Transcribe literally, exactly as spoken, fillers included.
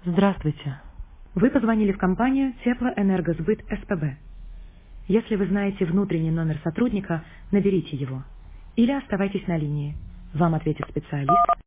Здравствуйте. Вы позвонили в компанию Теплоэнергосбыт СПБ. Если вы знаете внутренний номер сотрудника, наберите его. Или оставайтесь на линии. Вам ответит специалист.